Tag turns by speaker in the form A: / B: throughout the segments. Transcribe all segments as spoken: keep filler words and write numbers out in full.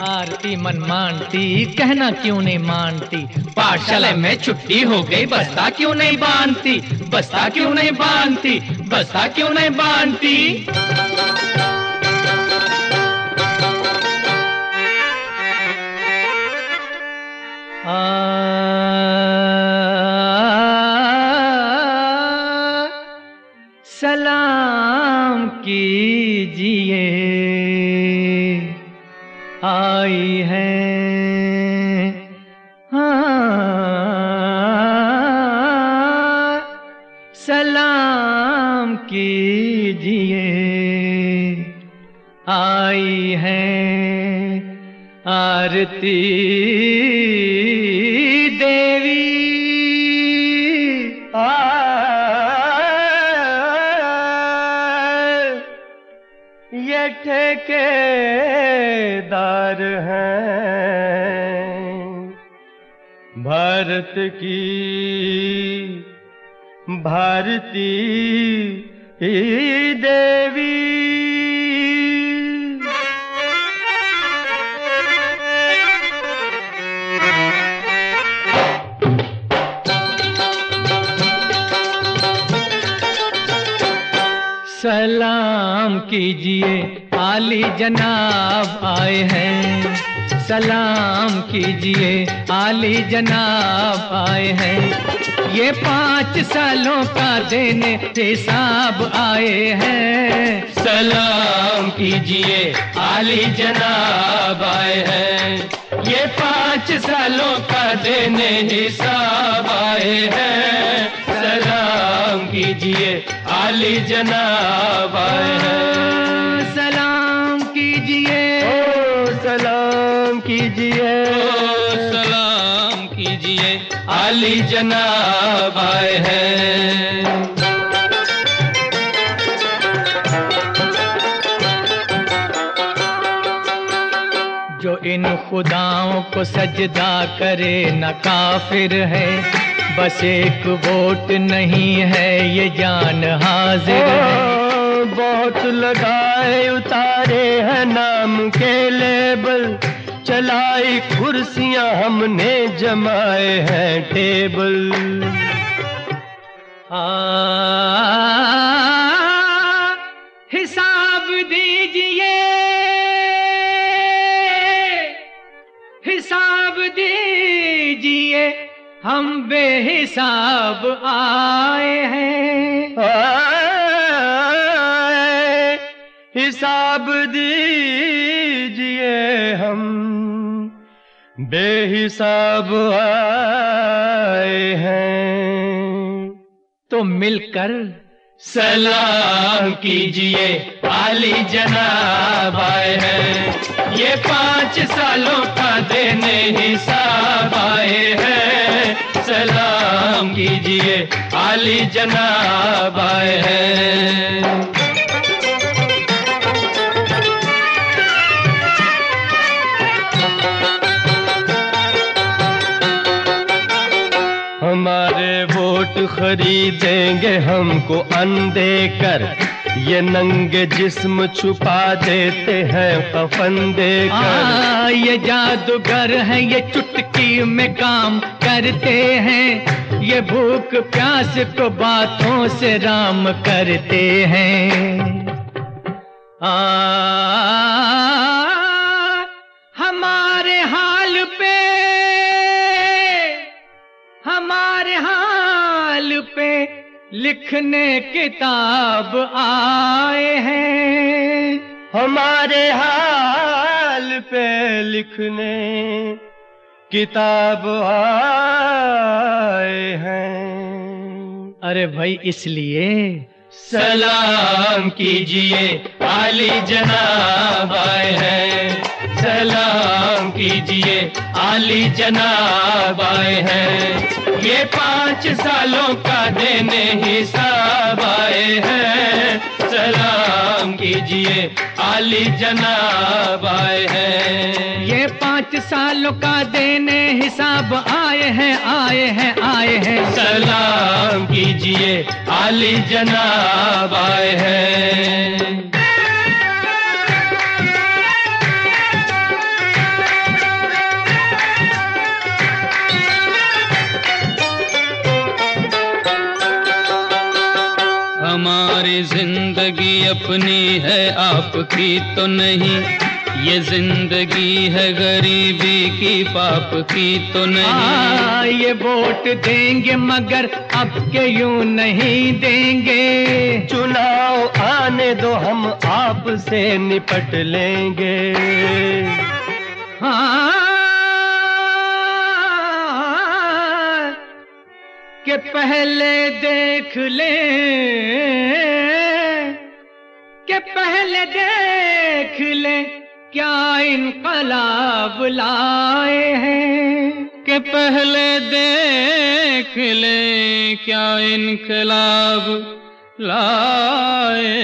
A: आरती मन मानती कहना क्यों नहीं मानती, पाठशाला में छुट्टी हो गई बस्ता क्यों नहीं बांधती, बस्ता क्यों नहीं बांधती, बस्ता क्यों नहीं बांधती। आ, सलाम कीजिए आई है, हाँ सलाम कीजिए आई है आरती देवी। आ ये ठेकेदार हैं भारत की भारती देवी। सलाम कीजिए आली जनाब आए हैं, सलाम कीजिए आली जनाब आए हैं। ये पाँच सालों का देने हिसाब आए हैं।
B: सलाम कीजिए आली जनाब आए हैं, ये पाँच सालों का देने हिसाब आए हैं। सलाम कीजिए आली जनाब आए हैं।
A: सलाम कीजिए
B: ओ सलाम कीजिए
A: ओ सलाम कीजिए
B: आली जनाब आए हैं।
A: जो इन खुदाओं को सजदा करे न काफिर है, बस एक वोट नहीं है ये जान हाजिर है।
B: बहुत लगाए उतारे हैं नाम के लेबल, चलाई कुर्सियां हमने जमाए हैं टेबल।
A: आ, हिसाब दीजिए हिसाब दीजिए हम बेहिसाब आए हैं।
B: आए, हिसाब दीजिए हम बेहिसाब आए हैं।
A: तो मिलकर
B: सलाम कीजिए आली जनाब आए हैं, ये पाँच सालों का देने हिसाब आए हैं। सलाम कीजिए आली जनाब आए हैं। हमारे वोट खरीदेंगे हमको अंधे कर, ये नंगे जिस्म छुपा देते हैं कफन देकर।
A: ये जादूगर है ये चुटकी में काम करते हैं, ये भूख प्यास को बातों से राम करते हैं। आ, हमारे हाल पे हमारे हाल पे लिखने किताब आए हैं।
B: हमारे हाल पे लिखने किताब आए हैं।
A: अरे भाई इसलिए
B: सलाम कीजिए आली जनाब आए हैं। सलाम कीजिए आली जनाब आए हैं, ये पाँच सालों का देने हिसाब आए हैं। सलाम कीजिए आली जनाब आए हैं,
A: ये पाँच सालों का देने हिसाब आए हैं आए हैं आए हैं।
B: सलाम कीजिए आली जनाब आए हैं। ये जिंदगी अपनी है आपकी तो नहीं, ये जिंदगी है गरीबी की पाप की तो नहीं।
A: आ, ये वोट देंगे मगर अब के यूं नहीं देंगे,
C: चुनाव आने दो हम आपसे निपट लेंगे।
A: हाँ कि पहले देख ले, कि पहले देख ले क्या इनकलाब लाए हैं,
B: कि पहले देख ले क्या इनकलाब लाए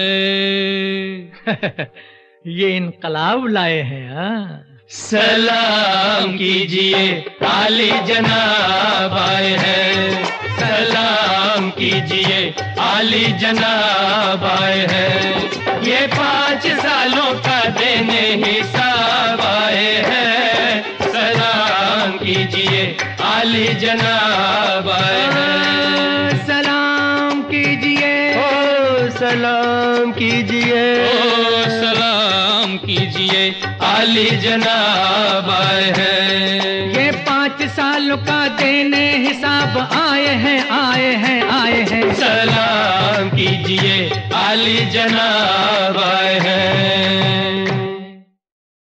B: हैं।
A: ये इनकलाब लाए हैं। हाँ,
B: सलाम कीजिए आली जनाब आए हैं, सलाम कीजिए आली जनाब आए हैं। ये पाँच सालों का देने हिसाब आए हैं, सलाम कीजिए आली जनाब आए हैं।
A: सलाम कीजिए,
C: ओ सलाम कीजिए,
B: ओ सलाम कीजिए आली जनाब आए हैं।
A: ये पाँच सालों का देने हिसाब आए हैं, आए हैं, आए हैं।
B: सलाम कीजिए आली जनाब आए हैं।